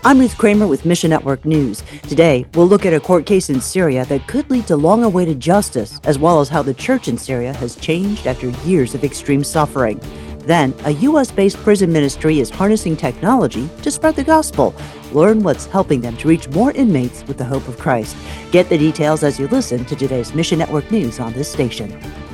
I'm Ruth Kramer with Mission Network News. Today, we'll look at a court case in Syria that could lead to long-awaited justice, as well as how the church in Syria has changed after years of extreme suffering. Then, a U.S.-based prison ministry is harnessing technology to spread the gospel. Learn what's helping them to reach more inmates with the hope of Christ. Get the details as you listen to today's Mission Network News on this station.